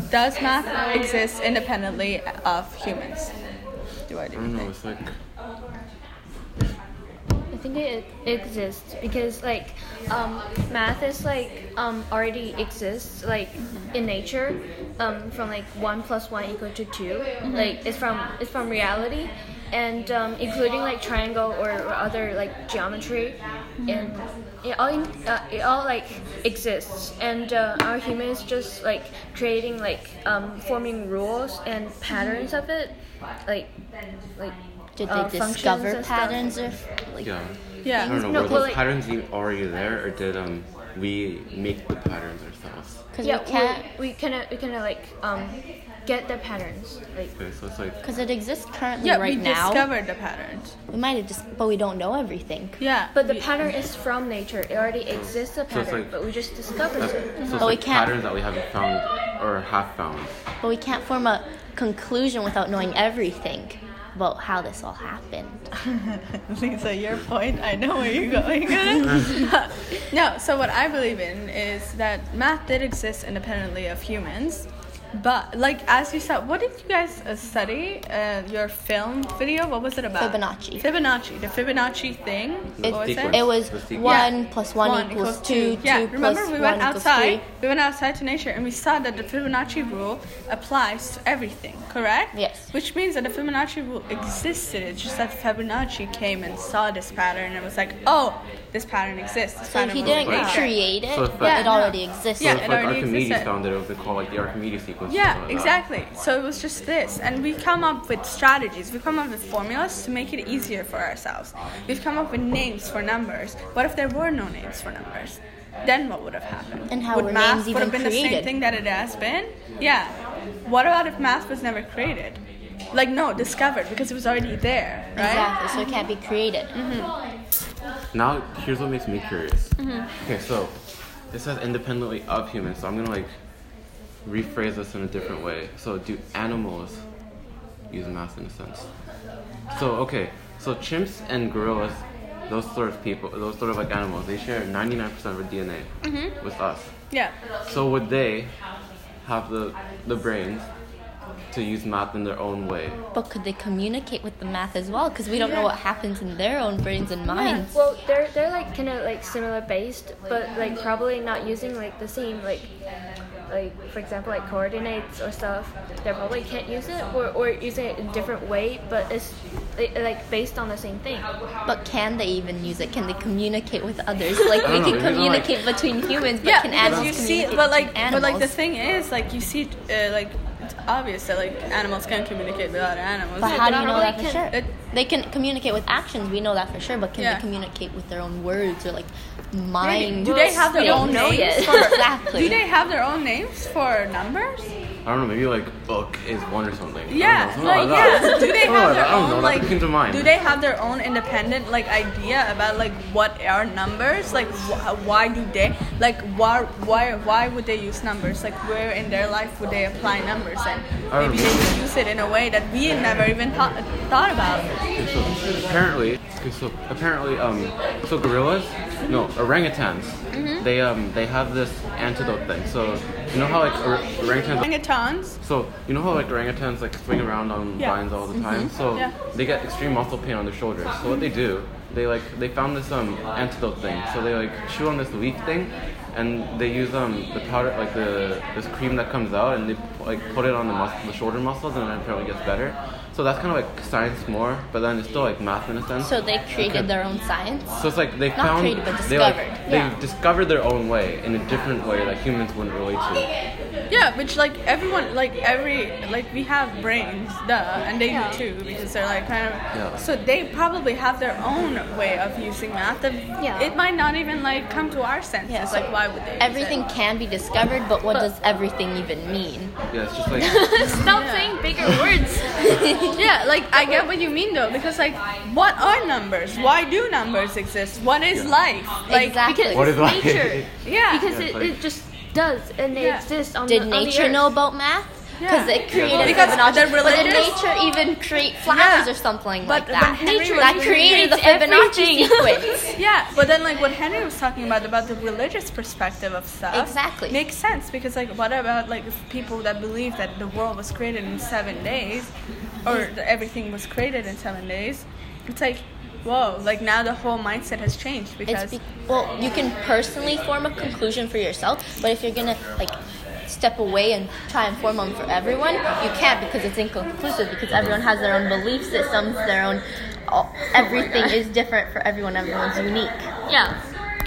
does math exist independently of humans? I don't know. It's like. I think it exists because like math is like already exists like in nature from like 1 + 1 = 2. Like it's from reality, and including like triangle or other like geometry, and it all like exists, and our humans just like creating like forming rules and patterns of it, like did they discover patterns or like Yeah. Yeah. I don't know. No, Were but, those like- patterns already there, or did we make the patterns ourselves? because yeah, we can't we kind of like get the patterns like. Okay, so it's like. because it exists currently Yeah, right we now. discovered the patterns. We might have just, but we don't know everything. Yeah. But the pattern is from nature. It already exists, a So it's pattern, like- but we just discovered it. So it's But we like can't- patterns that we haven't found or have found. But we can't form a conclusion without knowing everything about how this all happened. Lisa, your point, I know where you're going. No, so what I believe in is that math did exist independently of humans. But, like, as you said, what did you guys study? Your film video? What was it about? Fibonacci. The Fibonacci thing. It- What was sequence. It was The sequence. 1 + 1 = 2, Yeah, 2 remember + we 1 went = outside. 3. We went outside to nature and we saw that the Fibonacci rule applies to everything, correct? Yes. Which means that the Fibonacci rule existed. It's just that Fibonacci came and saw this pattern and was like, oh, this pattern exists. This So pattern he was didn't nature. create it, So if but like- it already existed. Yeah, So if it like already Archimedes existed. found it, it would be called like the Archimedes sequence. or Yeah, something like that. exactly. So it was just this. And we come up with strategies. We come up with formulas to make it easier for ourselves. We've come up with names for numbers. What if there were no names for numbers? Then what would have happened? And how would were math names would even have been the same created? thing that it has been? Yeah. What about if math was never created? Like, no, discovered, because it was already there, right? Exactly, so it can't be created. Now, here's what makes me curious. Okay, so this says independently of humans, so I'm gonna like rephrase this in a different way. So, do animals use math in a sense? So, okay, so chimps and gorillas, those sort of people, those sort of like animals, they share 99% of their DNA with us. Yeah. So, would they have the brains to use math in their own way? But could they communicate with the math as well? Because we don't know what happens in their own brains and minds. Well, they're like kind of like similar based, but like probably not using like the same like for example like coordinates or stuff. They probably can't use it or using it in different way, but it's like based on the same thing. But can they even use it? Can they communicate with others? Like I we don't can know, maybe not, communicate between humans, but Yeah, can because animals you see, communicate but like, between animals? but like the thing is, like you see, like it's obvious that like animals can communicate with other animals. But how do you know that for Probably sure? can- They can communicate with actions, we know that for sure, but can Yeah. they communicate with their own words or like Maybe. mind? Do they have their we own don't know names? yet. For, Exactly. Do they have their own names for numbers? I don't know, maybe like book is one or something. Yeah, I don't know, like something like that. yeah. Do they Something like have their that. I don't own know, like? that came to mind. Do they have their own independent like idea about like what are numbers? Like why do they like why would they use numbers? Like where in their life would they apply numbers? And I don't maybe they would use it in a way that we never even thought about. So apparently, so gorillas, no, orangutans, they have this antidote thing. So you know how like orangutans. Orangutans. So you know how like orangutans like swing around on Yeah. vines all the time. So Yeah. they get extreme muscle pain on their shoulders. So what they do, they found this antidote thing. So they like chew on this leaf thing, and they use the powder like this cream that comes out, and they like put it on the shoulder muscles, and then apparently gets better. So that's kind of like science more, but then it's still like math in a sense. So they created Okay. their own science? So it's like they Not found created, but they like discovered. they Yeah. discovered their own way in a different way that humans wouldn't relate to. Yeah, which like everyone, like we have brains, duh, and they do too because they're like kind of. Yeah. So they probably have their own way of using math. That Yeah. It might not even like come to our senses. Yeah, so like why would they? use Everything it? can be discovered, but what does everything even mean? Yeah, it's just like Stop saying bigger words. Yeah, like I get what you mean though, because like, what are numbers? Why do numbers exist? What is Yeah. life? Like, Exactly. Because What is it's life? nature. yeah, Because Yeah, it, like- it just does and they Yeah. exist on Did the on the nature earth. know about math? because Yeah. it created Because Fibonacci. the But did religious- nature even create flowers Yeah. or something But like that? when Henry was That reading- created the creates Fibonacci everything. sequence. Yeah, but then like what Henry was talking about the religious perspective of stuff Exactly. makes sense, because like what about like people that believe that the world was created in 7 days, or that everything was created in 7 days? It's like, whoa, like now the whole mindset has changed because Well, you can personally form a conclusion for yourself, but if you're gonna like step away and try and form one for everyone, you can't, because it's inconclusive, because everyone has their own belief systems, their own everything is different for everyone. Everyone's unique. Yeah.